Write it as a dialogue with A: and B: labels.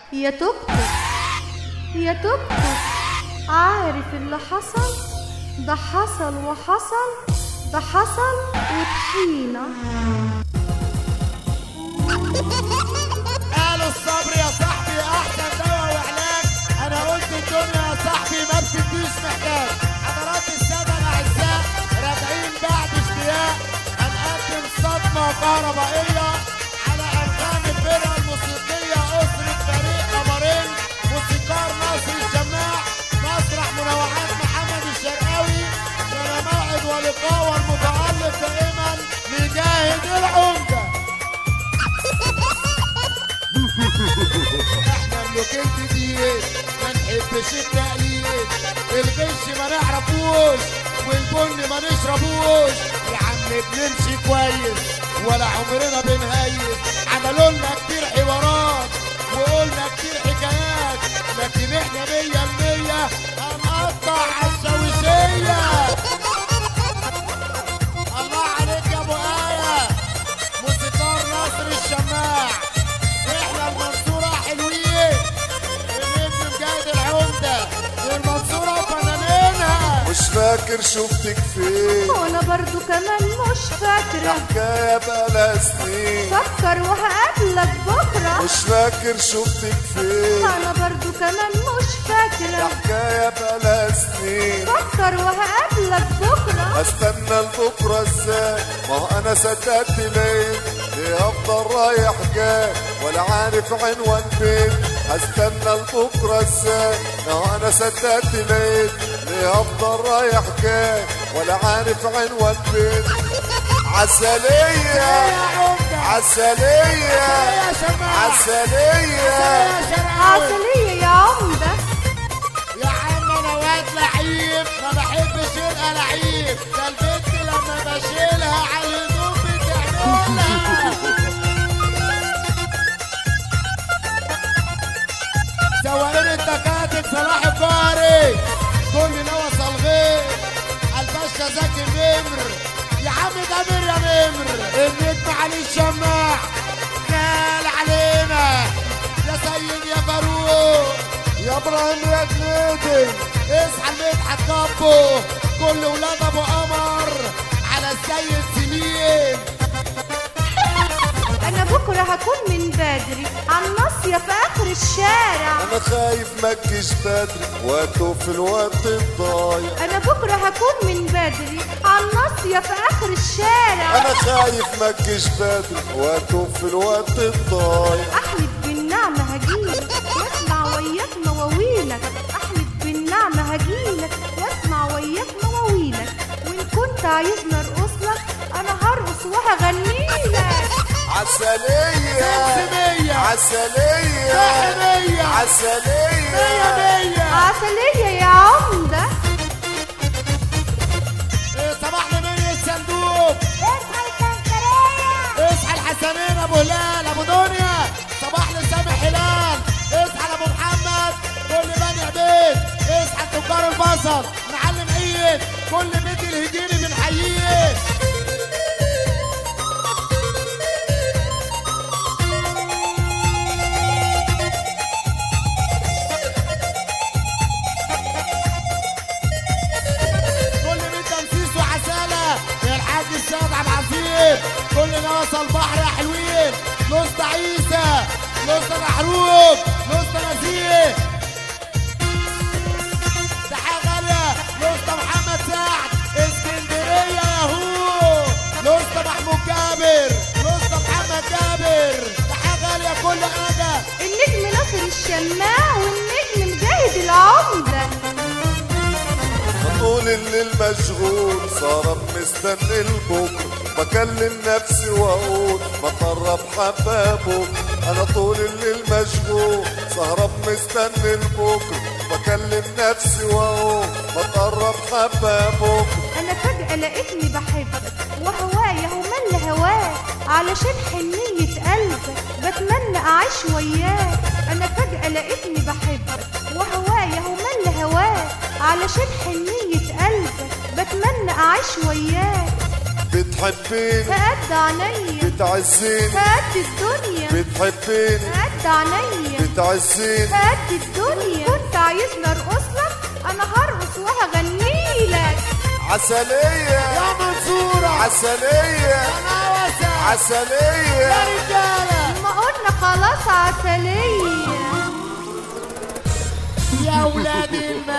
A: يا توك يا توك عارف اللي حصل؟ ده حصل وحصل، ده حصل وطحينة.
B: قالوا الصبر يا صاحبي احسن دواء وعلاج. انا قلت الدنيا يا صاحبي ما بتديش محتاج. حضرات الساده الاعزاء راجعين بعد اشتياق هنقدم صدمه كهربائيه على ارقام الفرقه الموسيقيه اسره فريق قمرين. موسيقار ناصر الجماع، مسرح منوعات محمد الشرقاوي، كان موعد ولقاء والمتالق دائما مجاهد العمده. احنا ملوك الجديد ما نحبش التقليد، الغش ما نعرفوش والبن ما نشربوش. يا عم بنمشي كويس ولا عمرنا بنهيس. عملوا لنا كتير حوارات وقلنا كتير حكايات، لكن احنا 100% هنقطع عالشاويشية. الله عليك يا ابو آية موسيقار ناصر الشماع. احنا المنصورة حلوين، النجم مجاهد العمدة والمنصورة فنانينها.
C: مش فاكر شفتك فين
A: وانا برضو كمان مش فاكرة،
C: حكاية بقالها سنين.
A: فكر وهقابلك بكرة.
C: مش فاكر شفتك فين
A: انا برضو كمان مش فاكرة،
C: حكاية بقالها سنين.
A: فكر وهقابلك بكرة.
C: استنى لبكرة ازاي؟ ما هو انا صدقت ليه افضل رايح جاي ولا عارف عنوان بيت. استنى لبكرة ازاي؟ ما هو انا صدقت ليه افضل رايح جاي ولا عارف عنوان بيت. عسلية عسلية عسلية
A: عسلية يا عمدة.
B: يا عم انا واد لعيب ما بحبش الالعيب، ده البنت لما بشيلها على الهدوم بتعملها. سواقين التكاتك صلاح الجاري كل نوى صلغين الباشا زكي ممر. يا عم ده مر يا ممر النجم علي الشماع خال علينا يا سيد يا فاروق يا ابراهيم يا جنيدي. اصحى المدحت كابو كل ولاد ابو قمر على السيد سليم.
A: انا بكرة هكون من بدري على الناصية في اخر الشارع.
C: انا خايف ما تجيش بدري واتوه في الوقت الضايع.
A: انا بكرة هكون من بدري على الناصية في اخر الشارع.
C: انا خايف ما تجيش بدري واتوه في الوقت الضايع.
A: احلف بالنعمة هجيلك واسمع وياك مواويلك. احلف بالنعمة هجيلك واسمع وياك مواويلك. وان كنت عايزني ارقص لك انا هرقص وهغنيلك.
C: عسلية
B: عسلية
C: عسلية عسلية
A: عسلية يا عمدة.
B: صباح لمين الصندوق.
A: اصحى الكنكرية،
B: اصحى الحسنين ابو هلال ابو دنيا. صباح لسامح هلال. اصحى لابو محمد كل بني عبيد. اصحى تجار البصل معلم عيد كل بيت الهجيني بنحييه. السيد عبد العزيز كل ناس البحر يا حلوين. لوسط عيسى لوسط محروق لوسط نزيه تحية غالية. لوسط محمد سعد اسكندرية ياهو. لوسط محمود جابر لوسط محمد جابر تحية غالية كل حاجة.
A: النجم ناصر الشماع والنجم مجاهد العمدة.
C: طول الليل مشغول سهران مستني البكرة. بكلم نفسي واقول ما قرب حبابك. انا طول الليل مشغول سهران مستني البكرة. بكلم نفسي واقول ما قرب حبابك.
A: انا فجأة لقيتني بحبك وهوايا ومل هواك علشان حنية قلبك بتمنى اعيش وياك. انا فجأة لقيتني بحبك وهوايا ومل هواك علشان حنية قلبك بتمنى اعيش وياك.
C: بتحبيني
A: فقد عينيا
C: بتعزيني
A: فقد الدنيا
C: بتحبيني
A: فقد قد عينيا
C: بتعزين
A: قد الدنيا. كنت عايزني ارقص لك، انا هرقص وهغنيلك.
C: عسلية
B: يا منصورة،
C: عسلية
B: يا نوسة،
C: عسلية
B: يا رجالة.
A: ما قلنا خلاص عسلية.
B: يا ولاد